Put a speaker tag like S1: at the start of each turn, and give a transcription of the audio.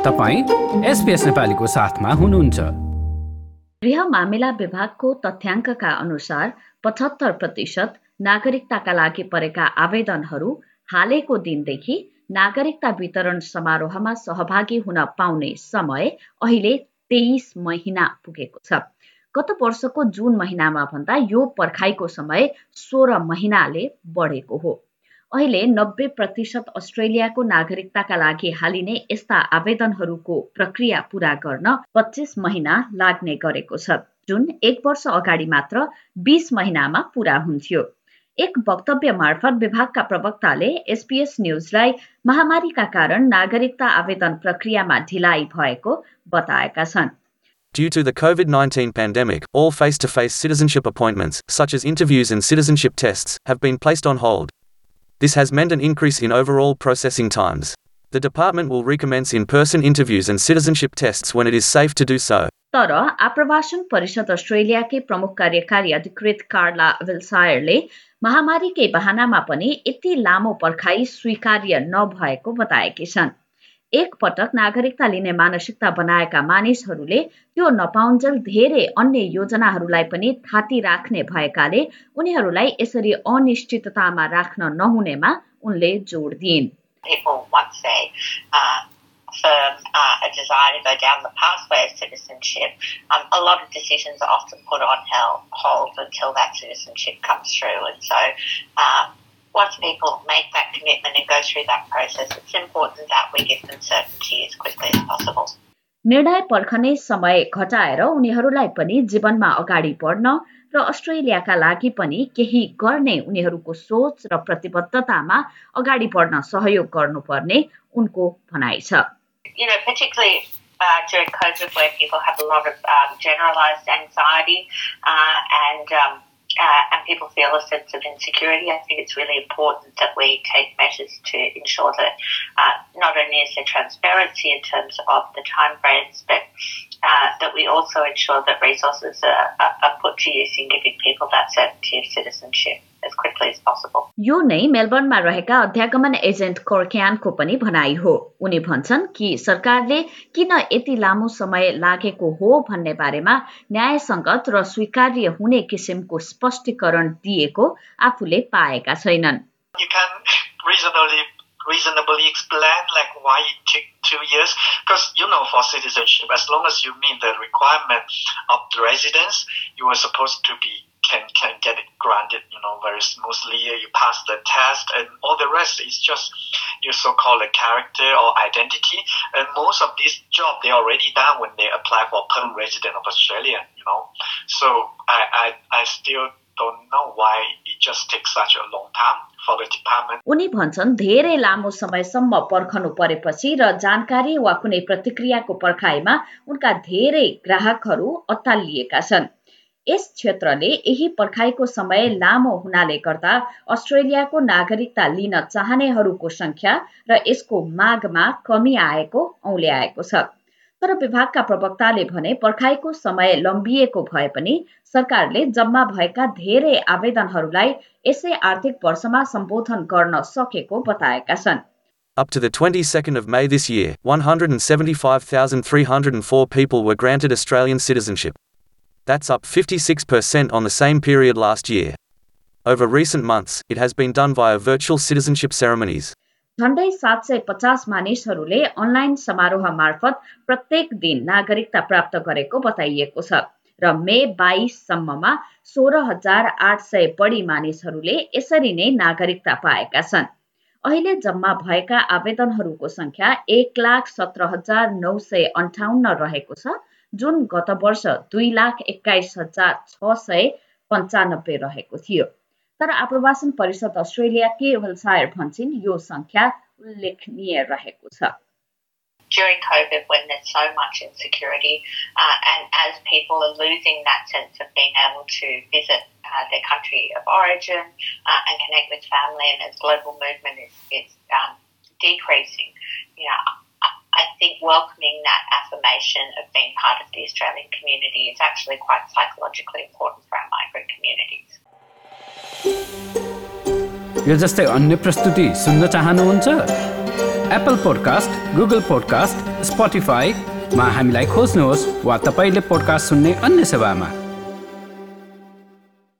S1: तपाईं SBS नेपालीको साथमा हुनुहुन्छ।
S2: गृह मामिला विभागको तथ्याङ्कका अनुसार 75% नागरिकताका लागि परेका आवेदनहरू हालैको दिनदेखि नागरिकता वितरण समारोहमा सहभागी हुन पाउने समय अहिले 23 महिना पुगेको छ। गत वर्षको जुन महिनामा भन्दा यो पर्खाइको समय 16 महिनाले बढेको हो। अहिले 90% अस्ट्रेलियाको नागरिकताका लागि हालिने यस्ता आवेदनहरूको प्रक्रिया पूरा गर्न 25 महिना लाग्ने गरेको छ, जुन 1 वर्ष अगाडि मात्र 20 महिनामा पूरा हुन्थ्यो। एक वक्तव्य मार्फत विभागका प्रवक्ताले SBS न्यूजलाई महामारीका कारण नागरिकता आवेदन प्रक्रियामा ढिलाइ भएको बताएका छन्।
S3: Due to the COVID-19 pandemic, all face-to-face citizenship appointments, such as interviews and citizenship tests, have been placed on hold. This has meant an increase in overall processing times. The department will recommence in-person interviews and citizenship tests when it is safe to do so.
S2: तर आप्रवासन परिषद अस्ट्रेलियाकै प्रमुख कार्यकारी अधिकृत कार्ला विल्सायरले महामारीकै बहानामा पनि यति लामो पर्खाइ स्वीकार्य नभएको बताएकी छन्। एक पटक नागरिकता लिने मानसिकता बनाएका मानिसहरूले त्यो नपाउन्जेल धेरै अन्य योजनाहरूलाई पनि थाती राख्ने भएकाले उनीहरूलाई यसरी अनिश्चिततामा राख्न नहुनेमा उनले जोड दिइन्।
S4: People, once they affirm a desire to go down the pathway of citizenship, a lot of decisions are often put on hold until that citizenship comes through. And so once people make that commitment and go through that process, it's important that we give them certainty as quickly as possible.
S2: निर्णय पर्खने समय घटाएर उनीहरूलाई पनि जीवनमा अगाडि बढ्न र अस्ट्रेलियाका लागि पनि केही गर्ने उनीहरूको सोच र प्रतिबद्धतामा अगाडि बढ्न सहयोग गर्नुपर्ने उनको भनाइ छ।
S4: Particularly during COVID, where people have a lot of generalized anxiety and people feel a sense of insecurity, I think it's really important that we take measures to ensure that not only is there transparency in terms of the timeframes, but that we also ensure that resources are put to use in giving people that certainty of citizenship as quickly as possible.
S2: यो नै मेलबर्नमा रहेका अध्यागमन agent कोर्क्यानको पनि भनाइ हो। उनी भन्छन् कि सरकारले किन यति लामो समय लागेको हो भन्ने बारेमा न्यायसङ्गत र स्वीकार्य हुने किसिमको स्पष्टीकरण दिएको आफूले पाएका छैनन्।
S5: You can reasonably explain why it took 2 years, because for citizenship, as long as you meet the requirement of the residents, you are supposed to be can get it granted very smoothly. You pass the test, and all the rest is just your so-called character or identity. And most of these jobs they already done when they apply for permanent resident of Australia. So I still don't know why it just takes such a long time for the department.
S2: उनी भन्छन् धेरै लामो समयसम्म पर्खनु परेपछि र जानकारी वा कुनै प्रतिक्रियाको पर्खाइमा उनका धेरै ग्राहकहरू अत्तालिएका छन्। यस क्षेत्रले यही पर्खाइको समय लामो हुनाले गर्दा अस्ट्रेलियाको नागरिकता लिन चाहनेहरूको संख्या र यसको मागमा कमी आएको औल्याएको छ। तर विभागका प्रवक्ताले भने पर्खाइको समय लम्बिएको भए पनि सरकारले जम्मा भएका धेरै आवेदनहरूलाई यसै आर्थिक वर्षमा सम्बोधन गर्न सकेको बताएका छन्।
S3: Up to the 22nd of May this year, 175,304 people were granted Australian citizenship. That's up 56% on the same period last year. Over recent months, it has been done via virtual citizenship ceremonies.
S2: झण्डै 750 मानिसहरूले online समारोह मार्फत प्रत्येक दिन नागरिकता प्राप्त गरेको बताइएको छ र मे 22 सम्ममा 16,800 बढी मानिसहरूले यसरी नै नागरिकता पाएका छन्। अहिले जम्मा भएका आवेदनहरूको संख्या 1,17,958 रहेको छ, जुन गत वर्ष 2,21,695 रहेको थियो। तर आप्रवासन परिषद अस्ट्रेलियाकी विल्सायर भन्छन् यो संख्या उल्लेखनीय रहेको छ।
S4: During COVID, when there's so much insecurity and as people are losing that sense of being able to visit their country of origin and connect with family, and as global movement is decreasing, I think welcoming that affirmation of being part of the Australian community is actually quite psychologically important for our migrant communities.
S1: यो जस्तै अन्य प्रस्तुति सुन्न चाहनुहुन्छ? Apple podcast, Google podcast स्पोटिफाईमा हामीलाई खोज्नुहोस् वा तपाईले पोडकास्ट सुन्ने अन्य सेवामा।